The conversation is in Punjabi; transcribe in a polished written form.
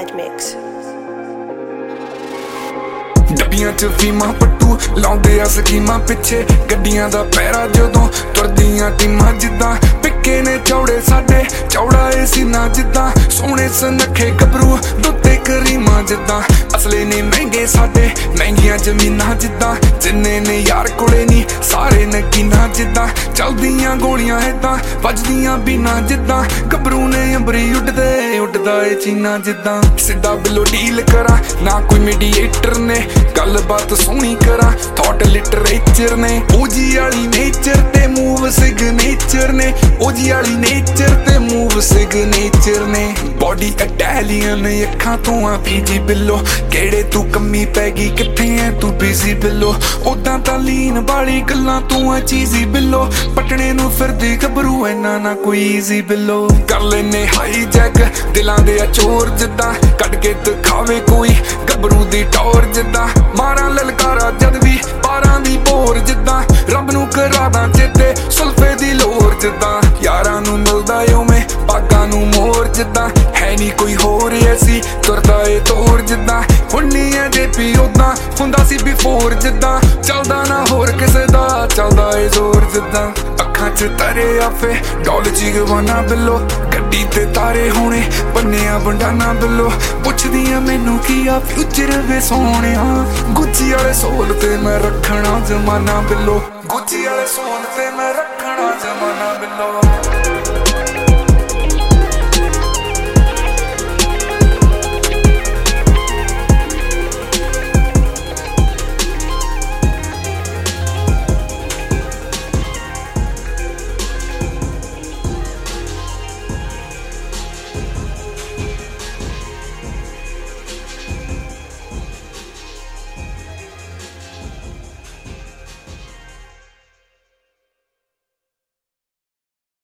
Mad Mix. ਡੱਬੀਆਂ ਚ ਫੀਮਾਂ ਪੱਟੂ ਲਾਉਂਦੇ ਆ ਸਕੀਮਾਂ ਪਿੱਛੇ ਗੱਡੀਆਂ ਦਾ ਪੈਰਾ ਜਦੋਂ ਤੁਰਦੀਆਂ ਟੀਮਾਂ ਜਿੱਦਾਂ ਪਿੱਕੇ ਨੇ ਚੌੜੇ ਸਾਡੇ ਚੌੜਾ ਏ ਸੀਨਾ ਜਿੱਦਾਂ ਸੋਹਣੇ ਸੁਨੱਖੇ ਗੱਭਰੂ ਦੁੱਤੇ ਕਰੀਮਾਂ ਜਿੱਦਾਂ ਅਸਲੇ ਨੇ ਮਹਿੰਗੇ ਸਾਡੇ ਮਹਿੰਗੀਆਂ ਜ਼ਮੀਨਾਂ ਜਿੱਦਾਂ ਜਿੰਨੇ ਨੇ ਯਾਰ ਕੋਲੇ ਨਹੀਂ ਸਾਰੇ ਨਕੀਨਾ ਜਿੱਦਾਂ ਚਲਦੀਆਂ ਗੋਲੀਆਂ ਏਦਾਂ ਵੱਜਦੀਆਂ ਬੀਨਾ ਜਿੱਦਾਂ ਗੱਭਰੂ ਨੇ ਅੰਬਰੀ ਉੱਡਦਾ ਏ ਚੀਨਾ ਜਿੱਦਾਂ ਸਿੱਧਾ ਬਿੱਲੋ ਡੀਲ ਕਰਾਂ ਨਾ ਕੋਈ ਮੀਡੀਏਟਰ ਨੇ ਗੱਲਬਾਤ ਸੋਹਣੀ ਕਰਾਂ ਥਾਟ ਲਿਟਰੇਚਰ ਨੇ ਓਜੀ ਵਾਲੀ ਨੇਚਰ ਤੇ ਮੂਵ ਸਿਗਨੇਚਰ ਨੇ ਓਜੀ ਵਾਲੀ ਨੇਚਰ ਤੇ ਮੂਵ ਸਿਗਨੇਚਰ ਨੇ ਬੋਡੀ ਇਟਾਲੀਅਨ ਅੱਖਾਂ ਤੋਂ ਆ ਪੀਜੀ ਬਿੱਲੋ ਕਿਹੜੇ ਤੂੰ ਕੰਮੀ ਪੈ ਗਈ ਕਿੱਥੇ ਐ ਤੂੰ ਬਿਜ਼ੀ ਬਿੱਲੋ ਉਦਾਂ ਤਾਂ ਲੀਨ ਵਾਲੀ ਗੱਲਾਂ ਤੂੰ ਆ ਚੀਜ਼ੀ ਬਿੱਲੋ ਪਟਣੇ ਨੂੰ ਫਿਰਦੀ ਗੱਭਰੂ ਐਨਾ ਨਾ ਕੋਈ ਈਜ਼ੀ ਬਿੱਲੋ ਕਰ ਲੈਨੇ ਹਾਈ ਜੈਕ ਦਿਲਾਂ ਦੇ ਆ ਚੋਰ ਜਿੱਦਾਂ ਕੱਢ ਕੇ ਦਿਖਾਵੇ ਕੋਈ ਗੱਭਰੂ ਦੀ ਟੌਰ ਜਿੱਦਾਂ ਮਾਰਾਂ ਲਲਕਾਰਾ ਜਦ ਵੀ ਪਾਰਾਂ ਦੀ ਬੋਰ ਜਿੱਦਾਂ ਰੱਬ ਨੂੰ ਕਰਾਦਾ ਚੇਤੇ ਸੁਲਫੇ ਦੀ ਲੋਰ ਜਿੱਦਾਂ ਯਾਰਾਂ ਨੂੰ ਮਿਲਦਾ ਓਵੇਂ ਪਾਗਾਂ ਨੂੰ ਮੋਰ ਜਿੱਦਾਂ ਹੈ ਨੀ ਕੋਈ ਹੋਰ ਐਸੀ ਤੁਰਦਾ ਏ ਤੋਰ ਜਿੱਦਾਂ ਹੁੰਨੀ ਐ ਜੇਪੀ ਉਦਾਂ ਹੁੰਦਾ ਸੀ ਬਿਫੋਰ ਜਿੱਦਾਂ ਚੱਲਦਾ ਨਾ ਹੋਰ ਕਿਸੇ ਦਾ ਚੱਲਦਾ ਏ ਜ਼ੋਰ ਜਿੱਦਾਂ ਅੱਖਾਂ ਚ ਤਰੇ ਆਫੇ ਡੋਲ ਜੀਗਵਾਨਾ ਬਿੱਲੋ ਗੱਡੀ ਤੇ ਤਾਰੇ ਹੋਣੇ ਬੰਨਿਆ ਬੰਡਾਨਾ ਬਿੱਲੋ ਪੁੱਛਦੀਆਂ ਮੈਨੂੰ ਕੀ ਆ ਫਿਊਚਰ ਵੇ ਸੋਹਣਿਆ ਗੁੱਚੀ ਵਾਲੇ ਸੋਲ ਤੇ ਮੈਂ ਰੱਖਣਾ ਜ਼ਮਾਨਾ ਬਿੱਲੋ ਗੁੱਚੀ ਵਾਲੇ ਸੋਲ ਤੇ ਮੈਂ ਰੱਖਣਾ ਜ਼ਮਾਨਾ ਬਿੱਲੋ